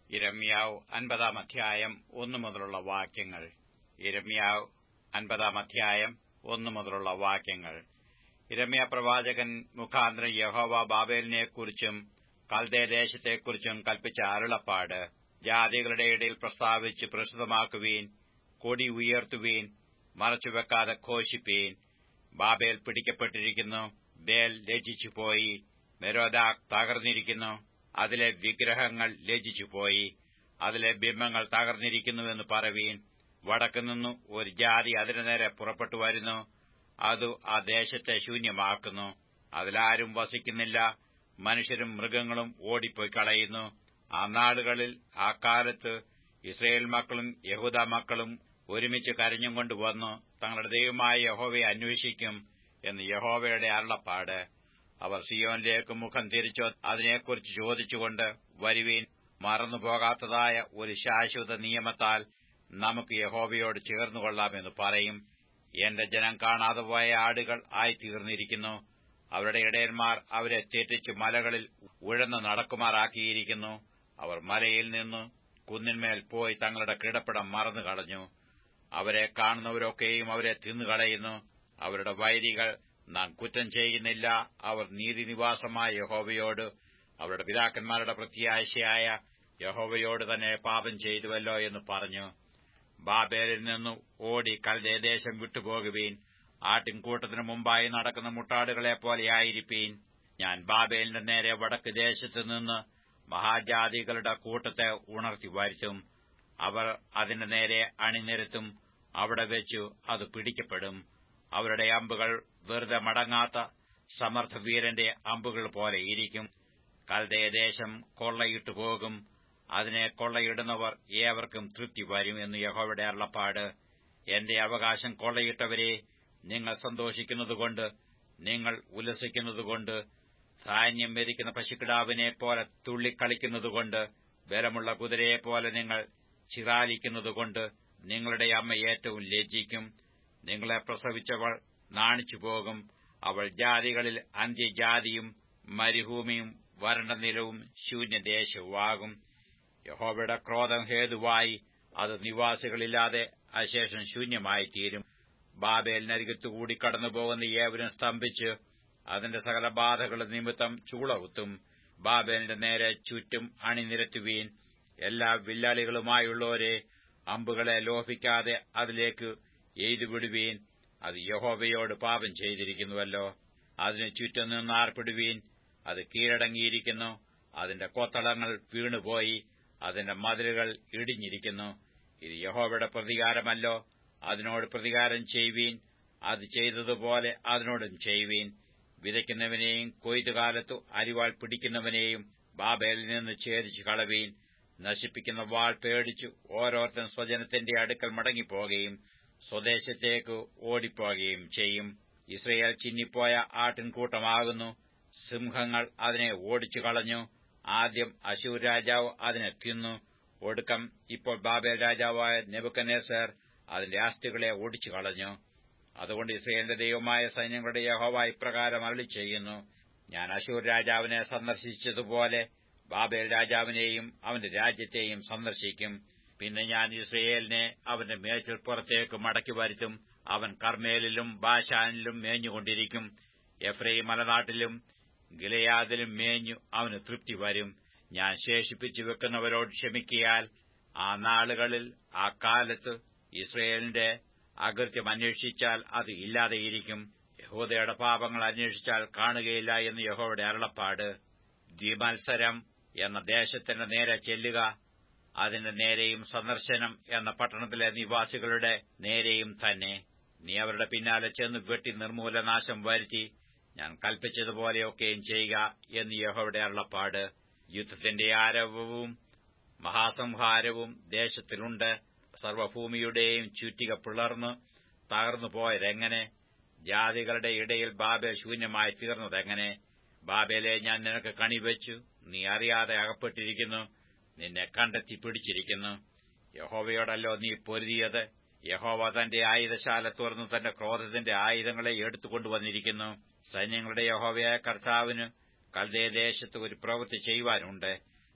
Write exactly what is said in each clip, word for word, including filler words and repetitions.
യിരെമ്യാവ് അൻപതാം അധ്യായം ഒന്നു മുതലുള്ള വാക്യങ്ങൾ. യിരെമ്യാവ് അൻപതാം അധ്യായം ഒന്നു മുതലുള്ള വാക്യങ്ങൾ. യിരെമ്യാ പ്രവാചകൻ മുഖാന്തരം യഹോവ ബാബേലിനെക്കുറിച്ചും കൽദയദേശത്തെക്കുറിച്ചും കൽപ്പിച്ച അരുളപ്പാട്: ജാതികളുടെ ഇടയിൽ പ്രസ്താവിച്ച് പ്രസിദ്ധമാക്കുവീൻ, കൊടി ഉയർത്തുവീൻ, മറച്ചുവെക്കാതെ ഘോഷിപ്പീൻ. ബാബേൽ പിടിക്കപ്പെട്ടിരിക്കുന്നു, ബേൽ ലജ്ജിച്ചുപോയി, മെരോദാക്ക് തകർന്നിരിക്കുന്നു, അതിലെ വിഗ്രഹങ്ങൾ ലജ്ജിച്ചുപോയി, അതിലെ ബിംബങ്ങൾ തകർന്നിരിക്കുന്നുവെന്ന് പറവീൻ. വടക്കുനിന്നു ഒരു ജാതി അതിനു നേരെ പുറപ്പെട്ടു വരുന്നു, അതു ആ ദേശത്തെ ശൂന്യമാക്കുന്നു. അതിലാരും വസിക്കുന്നില്ല, മനുഷ്യരും മൃഗങ്ങളും ഓടിപ്പോയി കളയുന്നു. ആ നാളുകളിൽ, ആ കാലത്ത് യിസ്രായേൽ മക്കളും യെഹൂദാ മക്കളും ഒരുമിച്ച് കരഞ്ഞുകൊണ്ട് വന്നു തങ്ങളുടെ ദൈവമായ യഹോവയെ അന്വേഷിക്കും എന്ന് യഹോവയുടെ അരുളപ്പാട്. അവർ സിയോനിലേക്ക് മുഖം തിരിച്ചു അതിനെക്കുറിച്ച് ചോദിച്ചുകൊണ്ട്, വരുവീൻ, മറന്നുപോകാത്തതായ ഒരു ശാശ്വത നിയമത്താൽ നമുക്ക് യഹോവയോട് ചേർന്നുകൊള്ളാമെന്ന് പറയും. എന്റെ ജനം കാണാതെ പോയ ആടുകൾ ആയിത്തീർന്നിരിക്കുന്നു. അവരുടെ ഇടയന്മാർ അവരെ തെറ്റിച്ച് മലകളിൽ ഉഴന്നു നടക്കുമാറാക്കിയിരിക്കുന്നു. അവർ മലയിൽ നിന്ന് കുന്നിന്മേൽ പോയി തങ്ങളുടെ കിടപ്പിടം മറന്നുകളഞ്ഞു. അവരെ കാണുന്നവരൊക്കെയും അവരെ തിന്നുകളയുന്നു. അവരുടെ വൈരികൾ നാം കുറ്റം ചെയ്യുന്നില്ല, അവർ നീതിനിവാസമായ യഹോവയോട്, അവരുടെ പിതാക്കന്മാരുടെ പ്രത്യാശയായ യഹോവയോട് തന്നെ പാപം ചെയ്തുവല്ലോ എന്ന് പറഞ്ഞു. ബാബേലിൽ നിന്നു ഓടി കൽദയദേശം വിട്ടുപോകുവീൻ. ആട്ടിൻകൂട്ടത്തിനു മുമ്പായി നടക്കുന്ന മുട്ടാടുകളെപ്പോലെയായിരിപ്പീൻ. ഞാൻ ബാബേലിന്റെ നേരെ വടക്ക് ദേശത്തു നിന്ന് മഹാജാതികളുടെ കൂട്ടത്തെ ഉണർത്തി വരുത്തും. അവർ അതിന്റെ നേരെ അണിനിരത്തും. അവിടെ വെച്ചു അത് പിടിക്കപ്പെടും. അവരുടെ അമ്പുകൾ വെറുതെ മടങ്ങാത്ത സമർത്ഥവീരന്റെ അമ്പുകൾ പോലെ ഇരിക്കും. കൽദയദേശം കൊള്ളയിട്ടു പോകും. അതിനെ കൊള്ളയിടുന്നവർ ഏവർക്കും തൃപ്തി വരും എന്ന് യഹോവയുടെ അരുളപ്പാട്. എന്റെ അവകാശം കൊള്ളയിട്ടവരെ, നിങ്ങൾ സന്തോഷിക്കുന്നതുകൊണ്ട്, നിങ്ങൾ ഉല്ലസിക്കുന്നതുകൊണ്ട്, ധാന്യം മെതിക്കുന്ന പശുക്കിടാവിനെപ്പോലെ തുള്ളിക്കളിക്കുന്നതുകൊണ്ട്, ബലമുള്ള കുതിരയെപ്പോലെ നിങ്ങൾ ചിറാലിക്കുന്നതുകൊണ്ട്, നിങ്ങളുടെ അമ്മ ഏറ്റവും ലജ്ജിക്കും. നിങ്ങളെ പ്രസവിച്ചവൾ നാണിച്ചുപോകും. അവൾ ജാതികളിൽ അന്ത്യജാതിയും മരുഭൂമിയും വരണ്ട നിലവും ശൂന്യദേശവുമാകും. യഹോവയുടെ ക്രോധം ഹേതുവായി അത് നിവാസികളില്ലാതെ അശേഷം ശൂന്യമായിത്തീരും. ബാബേലിനരികത്തുകൂടി കടന്നുപോകുന്ന ഏവരും സ്തംഭിച്ച് അതിന്റെ സകല ബാധകളും നിമിത്തം ചൂളകുത്തും. ബാബേലിന്റെ നേരെ ചുറ്റും അണിനിരത്തുവീൻ. എല്ലാ വില്ലാളികളുമായുള്ളവരെ, അമ്പുകളെ ലോഭിക്കാതെ അതിലേക്ക് എയ്തുവിടുവീൻ. അത് യഹോവയോട് പാപം ചെയ്തിരിക്കുന്നുവല്ലോ. അതിന് ചുറ്റും നിന്ന് ആർപ്പിടുവീൻ. അത് കീഴടങ്ങിയിരിക്കുന്നു. അതിന്റെ കൊത്തളങ്ങൾ വീണുപോയി, അതിന്റെ മതിലുകൾ ഇടിഞ്ഞിരിക്കുന്നു. ഇത് യഹോവയുടെ പ്രതികാരമല്ലോ. അതിനോട് പ്രതികാരം ചെയ്യുവീൻ. അത് ചെയ്തതുപോലെ അതിനോടും ചെയ്യുവീൻ. വിതയ്ക്കുന്നവനെയും കൊയ്ത്തുകാലത്തു അരിവാൾ പിടിക്കുന്നവനെയും ബാബേലിൽ നിന്ന് ഛേദിച്ചു കളവീൻ. നശിപ്പിക്കുന്ന വാൾ പേടിച്ചു ഓരോരുത്തൻ സ്വജനത്തിന്റെ അടുക്കൽ മടങ്ങിപ്പോകുകയും സ്വദേശത്തേക്ക് ഓടിപ്പോകുകയും ചെയ്യും. യിസ്രായേൽ ചിന്നിപ്പോയ ആട്ടിൻകൂട്ടമാകുന്നു. സിംഹങ്ങൾ അതിനെ ഓടിച്ചു കളഞ്ഞു. ആദ്യം അശ്ശൂർ രാജാവ് അതിനെ തിന്നു. ഒടുക്കം ഇപ്പോൾ ബാബേൽ രാജാവായ നെബൂഖദ്നേസർ അതിന്റെ അസ്ഥികളെ ഓടിച്ചു കളഞ്ഞു. അതുകൊണ്ട് യിസ്രായേലിന്റെ ദൈവമായ സൈന്യങ്ങളുടെ യഹോവ ഇപ്രകാരം അരുളിച്ചെയ്യുന്നു: ഞാൻ അശ്ശൂർ രാജാവിനെ സന്ദർശിച്ചതുപോലെ ബാബേൽ രാജാവിനെയും അവന്റെ രാജ്യത്തെയും സന്ദർശിക്കും. പിന്നെ ഞാൻ യിസ്രായേലിനെ അവന്റെ മേച്ചിൽപ്പുറത്തേക്ക് മടക്കി വരുത്തും. അവൻ കർമ്മേലിലും ബാശാനിലും മേഞ്ഞുകൊണ്ടിരിക്കും. എഫ്രയീം മലനാട്ടിലും ഗിലെയാദിലും മേഞ്ഞു അവന് തൃപ്തി വരും. ഞാൻ ശേഷിപ്പിച്ചു വെക്കുന്നവരോട് ക്ഷമിക്കിയാൽ ആ നാളുകളിൽ, ആ കാലത്ത് യിസ്രായേലിന്റെ അകൃത്യം അന്വേഷിച്ചാൽ അത് ഇല്ലാതെയിരിക്കും. യഹൂദയുടെ പാപങ്ങൾ അന്വേഷിച്ചാൽ കാണുകയില്ല എന്ന് യഹോവയുടെ അരുളപ്പാട്. ദ്വിമത്സരം എന്ന ദേശത്തിന്റെ നേരെ ചെല്ലുക, അതിന്റെ നേരെയും സന്ദർശനം എന്ന പട്ടണത്തിലെ നിവാസികളുടെ നേരെയും തന്നെ. നീ അവരുടെ പിന്നാലെ ചെന്ന് വെട്ടി നിർമ്മൂലനാശം വരുത്തി ഞാൻ കൽപ്പിച്ചതുപോലെയൊക്കെയും ചെയ്യുക എന്ന് യഹോവയുടെ അരുളപ്പാട്. യുദ്ധത്തിന്റെ ആരവവും മഹാസംഹാരവും ദേശത്തിലുണ്ട്. സർവ്വഭൂമിയുടെയും ചുറ്റിക പിളർന്ന് തകർന്നു പോയതെങ്ങനെ? ജാതികളുടെ ഇടയിൽ ബാബേൽ ശൂന്യമായി തീർന്നതെങ്ങനെ? ബാബേലെ, ഞാൻ നിനക്ക് കണിവെച്ചു, നീ അറിയാതെ അകപ്പെട്ടിരിക്കുന്നു. നിന്നെ കണ്ടെത്തി പിടിച്ചിരിക്കുന്നു. യഹോവയോടല്ലോ നീ പൊരുതിയത്. യഹോവ തന്റെ ആയുധശാല തുറന്ന് തന്റെ ക്രോധത്തിന്റെ ആയുധങ്ങളെ എടുത്തുകൊണ്ടുവന്നിരിക്കുന്നു. സൈന്യങ്ങളുടെ യഹോവയായ കർത്താവിന് കൽദയദേശത്ത് ഒരു പ്രവൃത്തി ചെയ്യുവാനുണ്ട്.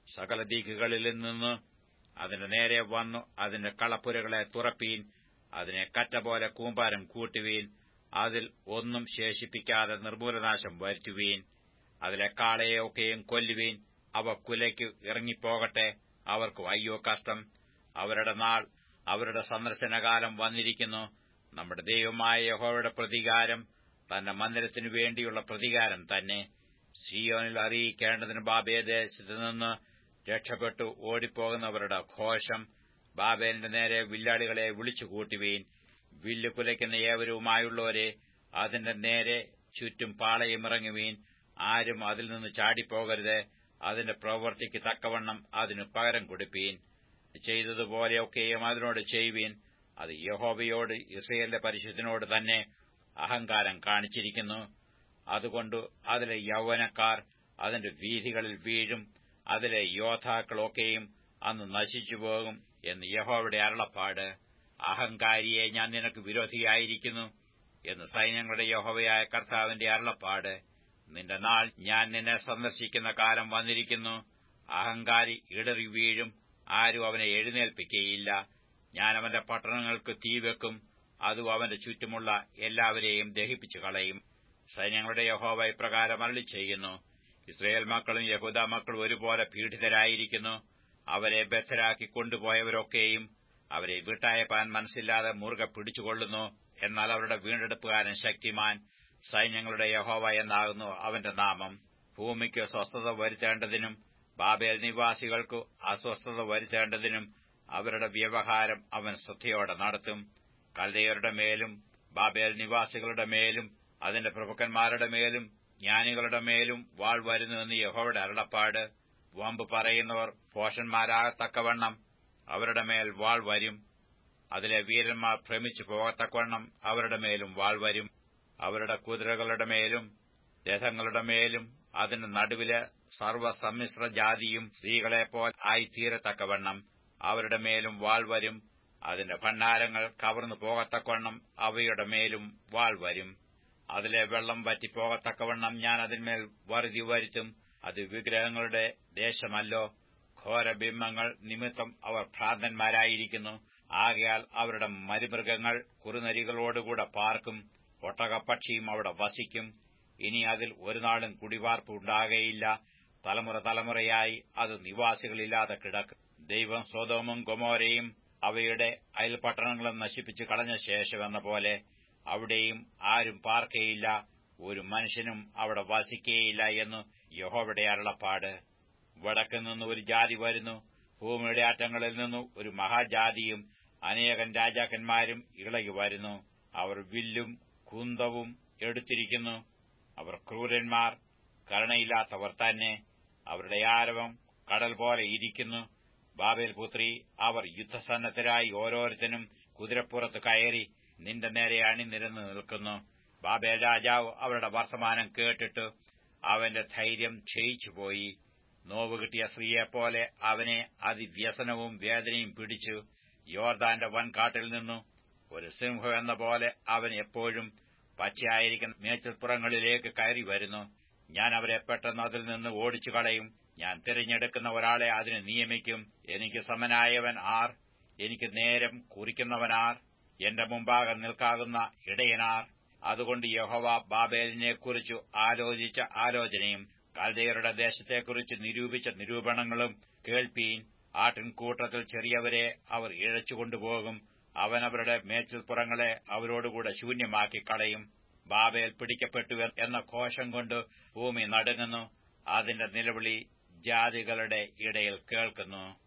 സകല ദിക്കുകളിൽ നിന്ന് അതിന്റെ നേരെ വന്നു അതിന്റെ കളപ്പുരകളെ തുറപ്പീൻ. അതിനെ കറ്റപോലെ കൂമ്പാരം കൂട്ടുവീൻ. അതിൽ ഒന്നും ശേഷിപ്പിക്കാതെ നിർമൂലനാശം വരുത്തുവീൻ. അതിലെ കാളയെയൊക്കെയും കൊല്ലുവീൻ. അവ കുലയ്ക്ക് ഇറങ്ങിപ്പോകട്ടെ. അവർക്ക് അയ്യോ കഷ്ടം. അവരുടെ നാൾ, അവരുടെ സന്ദർശനകാലം വന്നിരിക്കുന്നു. നമ്മുടെ ദൈവമായ യഹോവയുടെ പ്രതികാരം തന്റെ മന്ദിരത്തിനു വേണ്ടിയുള്ള പ്രതികാരം തന്നെ. സീയോനിൽ അറിയിക്കേണ്ടതിന് ബാബേൽദേശത്ത് നിന്ന് രക്ഷപ്പെട്ടു ഓടിപ്പോകുന്നവരുടെ ഘോഷം. ബാബേലിന്റെ നേരെ വില്ലാളികളെ വിളിച്ചുകൂട്ടുവീൻ. വില്ല് കുലയ്ക്കുന്ന ഏവരുമായുള്ളവരെ അതിന്റെ നേരെ ചുറ്റും പാളയമിറങ്ങുവീൻ. ആരും അതിൽ നിന്ന് ചാടിപ്പോകരുത്. അതിന്റെ പ്രവൃത്തിക്ക് തക്കവണ്ണം അതിന് പകരം കൊടുപ്പീൻ. ചെയ്തതുപോലെയൊക്കെയും അതിനോട് ചെയ്യുവീൻ. അത് യഹോവയോട് യിസ്രായേലിന്റെ പരിശുദ്ധനോട് തന്നെ അഹങ്കാരം കാണിച്ചിരിക്കുന്നു. അതുകൊണ്ട് അതിലെ യൗവനക്കാർ അതിന്റെ വീഥികളിൽ വീഴും. അതിലെ യോദ്ധാക്കളൊക്കെയും അന്ന് നശിച്ചുപോകും എന്ന് യഹോവയുടെ അരുളപ്പാട്. അഹങ്കാരിയെ ഞാൻ നിനക്ക് വിരോധിയായിരിക്കുന്നു എന്ന് സൈന്യങ്ങളുടെ യഹോവയായ കർത്താവിന്റെ അരുളപ്പാട്. നിന്റെ നാൾ ഞാൻ നിന്നെ സന്ദർശിക്കുന്ന കാലം വന്നിരിക്കുന്നു. അഹങ്കാരി ഇടറി വീഴും. ആരും അവനെ എഴുന്നേൽപ്പിക്കുകയില്ല. ഞാൻ അവന്റെ പട്ടണങ്ങൾക്ക് തീവെക്കും. അതും അവന്റെ ചുറ്റുമുള്ള എല്ലാവരെയും ദഹിപ്പിച്ചു കളയും. സൈന്യങ്ങളുടെ യഹോവ ഇപ്രകാരം അരുളി ചെയ്യുന്നു. ഇസ്രായേൽ മക്കളും യഹൂദ മക്കളും ഒരുപോലെ പീഡിതരായിരിക്കുന്നു. അവരെ ബദ്ധരാക്കി കൊണ്ടുപോയവരൊക്കെയും അവരെ വിട്ടയപ്പാൻ മനസ്സില്ലാതെ മുറുകെ പിടിച്ചുകൊള്ളുന്നു. എന്നാൽ അവരുടെ വീണ്ടെടുപ്പുകാരൻ ശക്തിമാൻ, സൈന്യങ്ങളുടെ യഹോവ എന്നാകുന്നു അവന്റെ നാമം. ഭൂമിക്ക് സ്വസ്ഥത വരുത്തേണ്ടതിനും ബാബേൽ നിവാസികൾക്കു അസ്വസ്ഥത വരുത്തേണ്ടതിനും അവരുടെ വ്യവഹാരം അവൻ ശ്രദ്ധയോടെ നടത്തും. കൽദയരുടെ മേലും ബാബേൽ നിവാസികളുടെ മേലും അതിന്റെ പ്രഭുക്കന്മാരുടെ മേലും ജ്ഞാനികളുടെ മേലും വാൾ വരുന്നുവെന്ന് യഹോവയുടെ അരുളപ്പാട്. വമ്പ് പറയുന്നവർ ഭോഷന്മാരാകത്തക്കവണ്ണം അവരുടെ മേൽ വാൾ വരും. അതിലെ വീരന്മാർ ഭ്രമിച്ചു പോകത്തക്കവണ്ണം അവരുടെ മേലും വാൾ വരും. അവരുടെ കുതിരകളുടെ മേലും രഥങ്ങളുടെ മേലും അതിന്റെ നടുവിലെ സർവ്വസമ്മിശ്ര ജാതിയും സ്ത്രീകളെപ്പോൽ ആയിത്തീരത്തക്കവണ്ണം അവരുടെ മേലും വാൾ വരും. അതിന്റെ ഭണ്ഡാരങ്ങൾ കവർന്നു പോകത്തക്കവണ്ണം അവയുടെ മേലും വാൾ വരും. അതിലെ വെള്ളം വറ്റിപ്പോകത്തക്കവണ്ണം ഞാൻ അതിന്മേൽ വറുതി വരുത്തും. അത് വിഗ്രഹങ്ങളുടെ ദേശമല്ലോ. ഘോരബിംബങ്ങൾ നിമിത്തം അവർ ഭ്രാന്തന്മാരായിരിക്കുന്നു. ആകയാൽ അവരുടെ മരുമൃഗങ്ങൾ കുറുനരികളോടുകൂടെ പാർക്കും. ഒട്ടകപ്പക്ഷിയും അവിടെ വസിക്കും. ഇനി അതിൽ ഒരുനാളും കുടിവാർപ്പ് ഉണ്ടാകയില്ല. തലമുറ തലമുറയായി അത് നിവാസികളില്ലാതെ കിടക്കും. ദൈവം സൊദോമും ഗൊമോരയും അവയുടെ അയൽപട്ടണങ്ങളും നശിപ്പിച്ചു കളഞ്ഞ ശേഷമെന്ന പോലെ അവിടെയും ആരും പാർക്കയില്ല, ഒരു മനുഷ്യനും അവിടെ വസിക്കുകയില്ല എന്ന് യഹോവയുടെ അരുളപ്പാട്. വടക്കുനിന്ന് ഒരു ജാതി വരുന്നു, ഭൂമിയുടെ അറ്റങ്ങളിൽ നിന്നു ഒരു മഹാജാതിയും അനേകം രാജാക്കന്മാരും ഇളകി വരുന്നു. അവർ വില്ലും കുന്തവും എടുത്തിരിക്കുന്നു. അവർ ക്രൂരന്മാർ, കരുണയില്ലാത്തവർ തന്നെ. അവരുടെ ആരവം കടൽ പോലെ ഇരിക്കുന്നു. ബാബേൽ പുത്രി, അവർ യുദ്ധസന്നദ്ധരായി ഓരോരുത്തനും കുതിരപ്പുറത്ത് കയറി നിന്റെ നേരെ അണിനിരന്ന് നിൽക്കുന്നു. ബാബേൽ രാജാവ് അവരുടെ വർത്തമാനം കേട്ടിട്ട് അവന്റെ ധൈര്യം ക്ഷയിച്ചുപോയി. നോവ് കിട്ടിയ സ്ത്രീയെപ്പോലെ അവനെ അതിവ്യസനവും വേദനയും പിടിച്ചു. യോർദാന്റെ വൻകാട്ടിൽ നിന്നു ഒരു സിംഹം എന്ന പോലെ അവൻ എപ്പോഴും പച്ചയായിരിക്കുന്ന മേച്ചിൽപ്പുറങ്ങളിലേക്ക് കയറി വരുന്നു. ഞാൻ അവരെ പെട്ടെന്ന് അതിൽ നിന്ന് ഓടിച്ചു കളയും. ഞാൻ തിരഞ്ഞെടുക്കുന്ന ഒരാളെ അതിന് നിയമിക്കും. എനിക്ക് സമനായവൻ ആർ? എനിക്ക് നേരം കുറിക്കുന്നവനാർ? എന്റെ മുമ്പാകെ നിൽക്കാകുന്ന ഇടയനാർ? അതുകൊണ്ട് യഹോവ ബാബേലിനെക്കുറിച്ചു ആലോചിച്ച ആലോചനയും കൽദയരുടെ ദേശത്തെക്കുറിച്ച് നിരൂപിച്ച നിരൂപണങ്ങളും കേൾപ്പീൻ. ആട്ടിൻകൂട്ടത്തിൽ ചെറിയവരെ അവർ ഇഴച്ചുകൊണ്ടുപോകും. അവൻ അവരുടെ മേച്ചിൽപ്പുറങ്ങളെ അവരോടുകൂടെ ശൂന്യമാക്കി കളയും. ബാബേൽ പിടിക്കപ്പെട്ടു എന്ന ഘോഷം കൊണ്ട് ഭൂമി നടുങ്ങുന്നു. അതിന്റെ നിലവിളി ജാതികളുടെ ഇടയിൽ കേൾക്കുന്നു.